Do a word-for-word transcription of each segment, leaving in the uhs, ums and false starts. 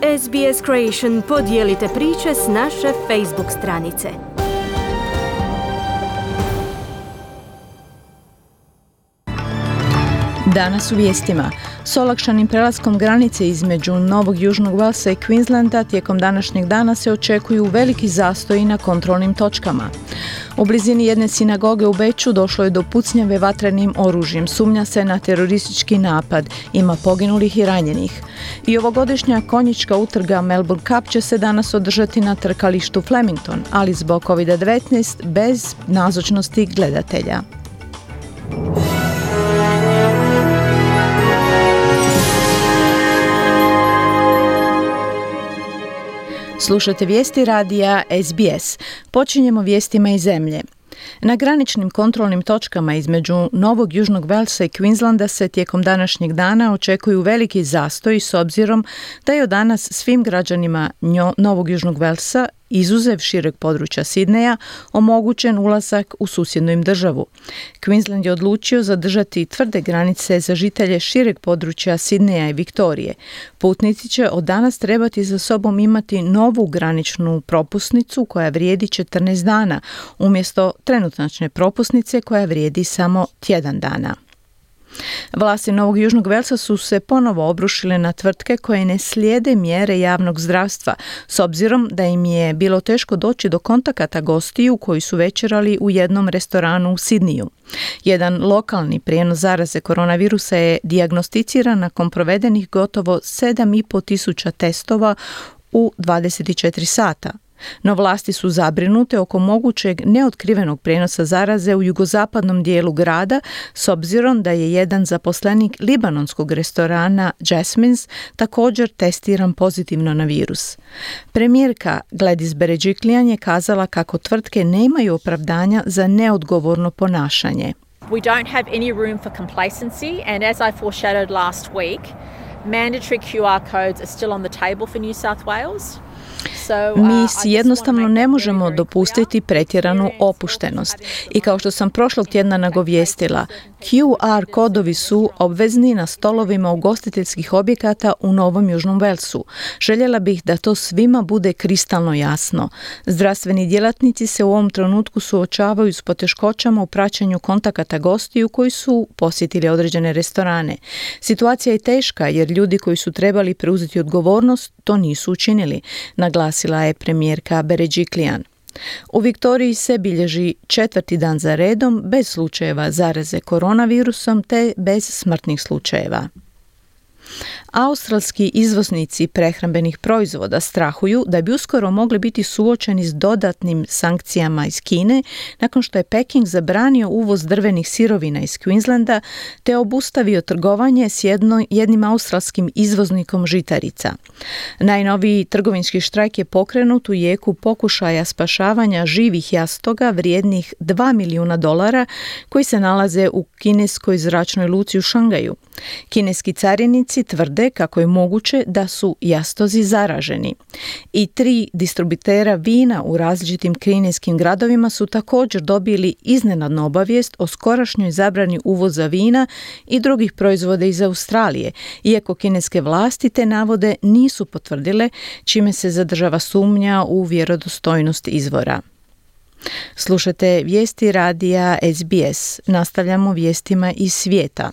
S B S Creation podijelite priče s naše Facebook stranice. Danas u vijestima. S olakšanim prelaskom granice između Novog Južnog Walesa i Queenslanda tijekom današnjeg dana se očekuju veliki zastoji na kontrolnim točkama. U blizini jedne sinagoge u Beču došlo je do pucnjave vatrenim oružjem. Sumnja se na teroristički napad. Ima poginulih i ranjenih. I ovogodišnja konjička utrga Melbourne Cup će se danas održati na trkalištu Flemington, ali zbog kovid devetnaest bez nazočnosti gledatelja. Slušate vijesti radija S B S. Počinjemo vijestima iz zemlje. Na graničnim kontrolnim točkama između Novog Južnog Walesa i Queenslanda se tijekom današnjeg dana očekuju veliki zastoji s obzirom da je od danas svim građanima Novog Južnog Walesa, izuzev šireg područja Sidneja, omogućen ulazak u susjednu im državu. Queensland je odlučio zadržati tvrde granice za žitelje šireg područja Sidneja i Viktorije. Putnici će od danas trebati za sobom imati novu graničnu propusnicu koja vrijedi četrnaest dana, umjesto trenutačne propusnice koja vrijedi samo tjedan dana. Vlasti Novog Južnog Walesa su se ponovo obrušile na tvrtke koje ne slijede mjere javnog zdravstva, s obzirom da im je bilo teško doći do kontakata gostiju koji su večerali u jednom restoranu u Sidniju. Jedan lokalni prijenos zaraze koronavirusa je dijagnosticiran nakon provedenih gotovo sedam i pol tisuća testova u dvadeset četiri sata. No vlasti su zabrinute oko mogućeg neotkrivenog prijenosa zaraze u jugozapadnom dijelu grada, s obzirom da je jedan zaposlenik libanonskog restorana Jasmine's također testiran pozitivno na virus. Premijerka Gladys Berejiklian je kazala kako tvrtke nemaju opravdanja za neodgovorno ponašanje. We don't have any room for complacency, and as I foreshadowed last week, mandatory Q R codes are still on the table for New South Wales. Mi si jednostavno ne možemo dopustiti pretjeranu opuštenost. I kao što sam prošlog tjedna nagovijestila, Q R kodovi su obvezni na stolovima ugostiteljskih objekata u Novom Južnom Walesu. Željela bih da to svima bude kristalno jasno. Zdravstveni djelatnici se u ovom trenutku suočavaju s poteškoćama u praćenju kontakata gostiju koji su posjetili određene restorane. Situacija je teška jer ljudi koji su trebali preuzeti odgovornost to nisu učinili, naglasila je premijerka Berejiklian. U Viktoriji se bilježi četvrti dan za redom bez slučajeva zaraze koronavirusom te bez smrtnih slučajeva. Australski izvoznici prehrambenih proizvoda strahuju da bi uskoro mogli biti suočeni s dodatnim sankcijama iz Kine nakon što je Peking zabranio uvoz drvenih sirovina iz Queenslanda te obustavio trgovanje s jedno, jednim australskim izvoznikom žitarica. Najnoviji trgovinski štrajk je pokrenut u jeku pokušaja spašavanja živih jastoga vrijednih dva milijuna dolara koji se nalaze u kineskoj zračnoj luci u Šangaju. Kineski carinici tvrde kako je moguće da su jastozi zaraženi. I tri distributera vina u različitim kineskim gradovima su također dobili iznenadnu obavijest o skorašnjoj zabrani uvoza vina i drugih proizvoda iz Australije, iako kineske vlasti te navode nisu potvrdile, čime se zadržava sumnja u vjerodostojnost izvora. Slušate vijesti radija S B S. Nastavljamo vijestima iz svijeta.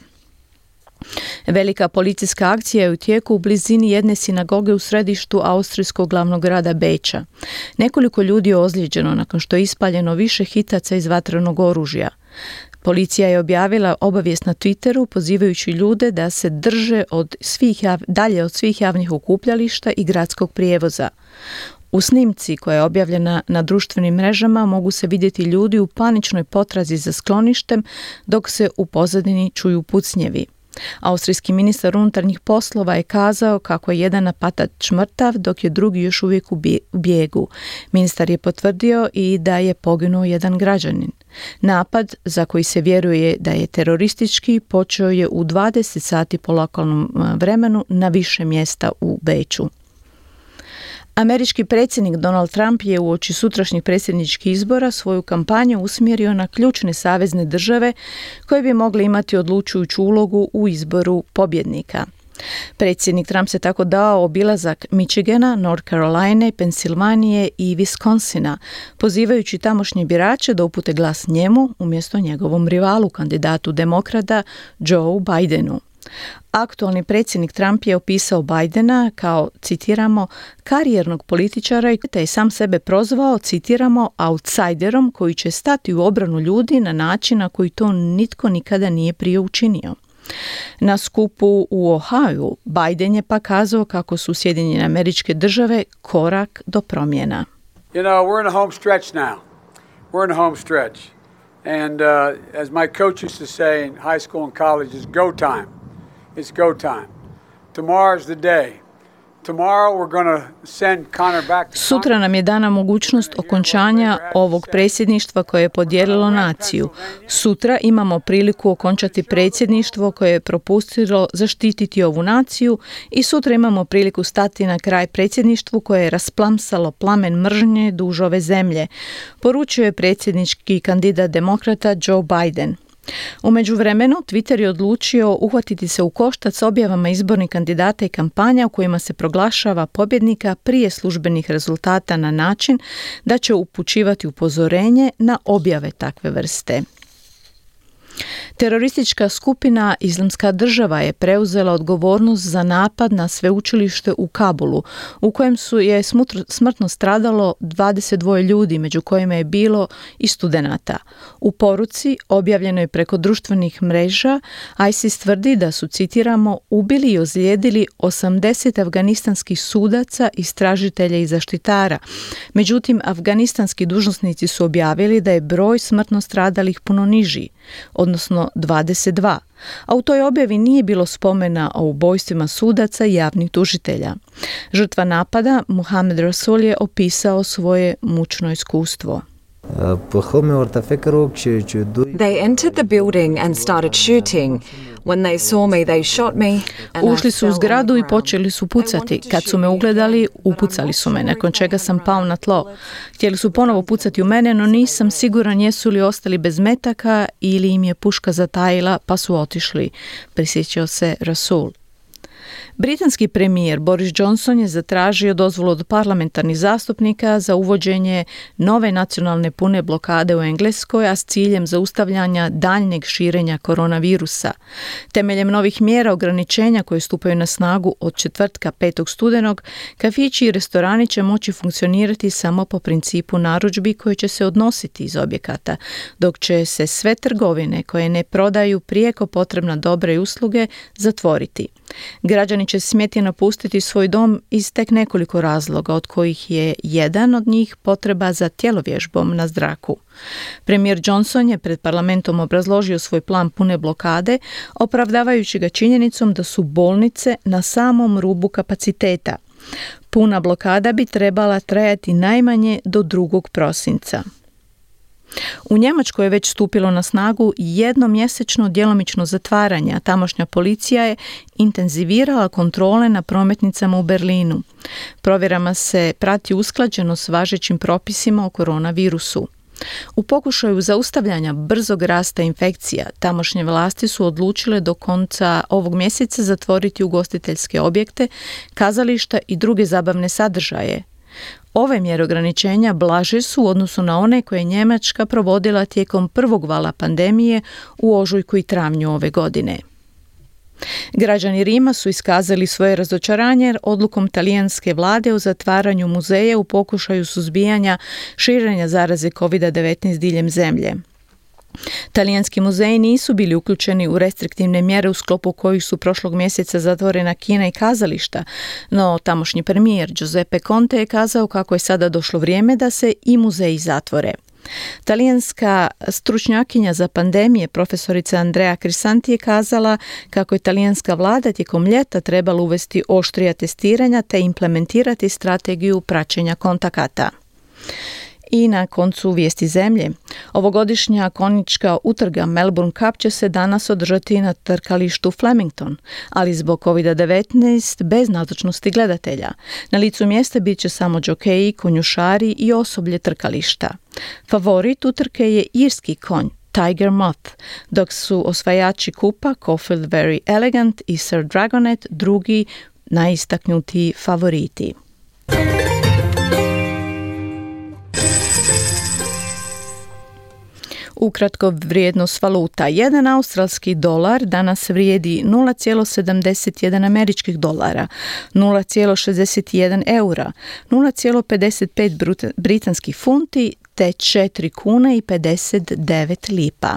Velika policijska akcija je u tijeku u blizini jedne sinagoge u središtu austrijskog glavnog grada Beča. Nekoliko ljudi je ozlijeđeno nakon što je ispaljeno više hitaca iz vatrenog oružja. Policija je objavila obavijest na Twitteru pozivajući ljude da se drže od svih jav, dalje od svih javnih okupljališta i gradskog prijevoza. U snimci koja je objavljena na društvenim mrežama mogu se vidjeti ljudi u paničnoj potrazi za skloništem dok se u pozadini čuju pucnjevi. Austrijski ministar unutarnjih poslova je kazao kako je jedan napadač mrtav dok je drugi još uvijek u bijegu. Ministar je potvrdio i da je poginuo jedan građanin. Napad, za koji se vjeruje da je teroristički, počeo je u dvadeset sati po lokalnom vremenu na više mjesta u Beču. Američki predsjednik Donald Trump je uoči sutrašnjih predsjedničkih izbora svoju kampanju usmjerio na ključne savezne države koje bi mogle imati odlučujuću ulogu u izboru pobjednika. Predsjednik Trump se tako dao obilazak Michigana, North Carolina, Pensilvanije i Wisconsina, pozivajući tamošnje birače da upute glas njemu umjesto njegovom rivalu, kandidatu demokrata Joe Bidenu. Aktualni predsjednik Trump je opisao Bidena kao, citiramo, karijernog političara te je sam sebe prozvao, citiramo, outsiderom koji će stati u obranu ljudi na način na koji to nitko nikada nije prije učinio. Na skupu u Ohio Biden je pa kazao kako su Sjedinjene Američke Države korak do promjena. You know, we're in a home stretch now. We're in a home stretch. And uh, as my coach used to say in high school and college, it's go time. It's go time. Tomorrow's the day. Tomorrow we're going to send Connor back to Sutra nam je dana mogućnost okončanja ovog predsjedništva koje je podijelilo naciju. Sutra imamo priliku okončati predsjedništvo koje je propustilo zaštititi ovu naciju i sutra imamo priliku stati na kraj predsjedništvu koje je rasplamsalo plamen mržnje duž ove zemlje, poručio je predsjednički kandidat demokrata Joe Biden. U međuvremenu, Twitter je odlučio uhvatiti se u koštac s objavama izbornih kandidata i kampanja u kojima se proglašava pobjednika prije službenih rezultata na način da će upućivati upozorenje na objave takve vrste. Teroristička skupina Islamska država je preuzela odgovornost za napad na sveučilište u Kabulu, u kojem su je smrtno stradalo dvadeset dva ljudi, među kojima je bilo i studenata. U poruci, objavljenoj preko društvenih mreža, ISIS tvrdi da su, citiramo, ubili i ozlijedili osamdeset afganistanskih sudaca, istražitelja i zaštitara. Međutim, afganistanski dužnosnici su objavili da je broj smrtno stradalih puno niži, odnosno dvadeset dva, a u toj objavi nije bilo spomena o ubojstvima sudaca i javnih tužitelja. Žrtva napada, Muhammad Rasul, je opisao svoje mučno iskustvo. They entered the building and started shooting. When they saw me, they shot me. Ušli su u zgradu i počeli su pucati. Kad su me ugledali, upucali su me, nakon čega sam pao na tlo. Htjeli su ponovo pucati u mene, no nisam siguran jesu li ostali bez metaka ili im je puška zatajila pa su otišli, prisjećao se Rasul. Britanski premijer Boris Johnson je zatražio dozvolu od parlamentarnih zastupnika za uvođenje nove nacionalne pune blokade u Engleskoj, a s ciljem zaustavljanja daljnjeg širenja koronavirusa. Temeljem novih mjera ograničenja koje stupaju na snagu od četvrtka petog studenog, kafići i restorani će moći funkcionirati samo po principu narudžbi koji će se odnositi iz objekata, dok će se sve trgovine koje ne prodaju prijeko potrebna dobra i usluge zatvoriti. Građani će smjeti napustiti svoj dom iz tek nekoliko razloga, od kojih je jedan od njih potreba za tjelovježbom na zraku. Premijer Johnson je pred parlamentom obrazložio svoj plan pune blokade, opravdavajući ga činjenicom da su bolnice na samom rubu kapaciteta. Puna blokada bi trebala trajati najmanje do drugog prosinca. U Njemačkoj je već stupilo na snagu jednomjesečno djelomično zatvaranje, a tamošnja policija je intenzivirala kontrole na prometnicama u Berlinu. Provjerama se prati usklađenost s važećim propisima o koronavirusu. U pokušaju zaustavljanja brzog rasta infekcija, tamošnje vlasti su odlučile do konca ovog mjeseca zatvoriti ugostiteljske objekte, kazališta i druge zabavne sadržaje. Ove mjere ograničenja blaže su u odnosu na one koje je Njemačka provodila tijekom prvog vala pandemije u ožujku i travnju ove godine. Građani Rima su iskazali svoje razočaranje odlukom talijanske vlade o zatvaranju muzeja u pokušaju suzbijanja širenja zaraze kovid devetnaest diljem zemlje. Talijanski muzeji nisu bili uključeni u restriktivne mjere u sklopu kojih su prošlog mjeseca zatvorena kina i kazališta, no tamošnji premijer Giuseppe Conte je kazao kako je sada došlo vrijeme da se i muzeji zatvore. Talijanska stručnjakinja za pandemije profesorica Andrea Crisanti je kazala kako je talijanska vlada tijekom ljeta trebala uvesti oštrija testiranja te implementirati strategiju praćenja kontakata. I na koncu vijesti zemlje. Ovogodišnja konjička utrga Melbourne Cup će se danas održati na trkalištu Flemington, ali zbog kovid devetnaest bez nazočnosti gledatelja. Na licu mjesta bit će samo džokeji, konjušari i osoblje trkališta. Favorit utrke je irski konj Tiger Moth, dok su osvajači kupa Caulfield Very Elegant i Sir Dragonet drugi najistaknutiji favoriti. Ukratko, vrijednost valuta. Jedan australski dolar danas vrijedi nula zarez sedamdeset jedan američkih dolara, nula zarez šezdeset jedan eura, nula zarez pedeset pet britanskih funti te četiri kune i pedeset devet lipa.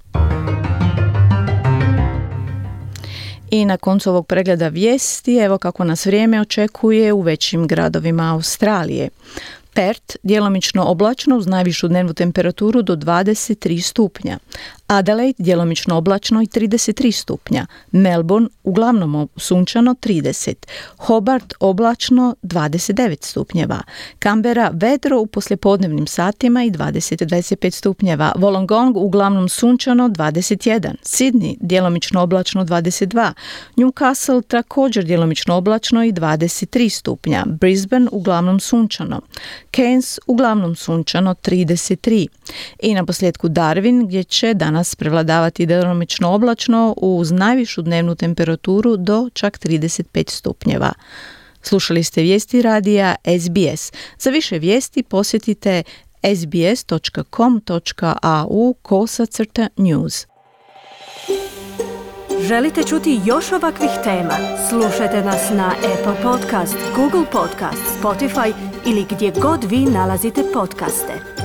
I na koncu ovog pregleda vijesti, evo kako nas vrijeme očekuje u većim gradovima Australije. Perth djelomično oblačno uz najvišu dnevnu temperaturu do dvadeset tri stupnja. Adelaide djelomično oblačno i trideset tri stupnja. Melbourne uglavnom sunčano trideset. Hobart oblačno dvadeset devet stupnjeva. Canberra vedro u poslijepodnevnim satima i dvadeset do dvadeset pet stupnjeva. Wollongong uglavnom sunčano dvadeset jedan. Sydney djelomično oblačno dvadeset dva. Newcastle također djelomično oblačno i dvadeset tri stupnja. Brisbane uglavnom sunčano. Cairns uglavnom sunčano trideset tri. I na posljedku Darwin gdje će danas prevladavati djelomično oblačno uz najvišu dnevnu temperaturu do čak trideset pet stupnjeva. Slušali ste vijesti radija S B S. Za više vijesti posjetite sbs dot com dot a u kosacrta news. Želite čuti još ovakvih tema? Slušajte nas na Apple Podcast, Google Podcast, Spotify ili gdje god vi nalazite podcaste.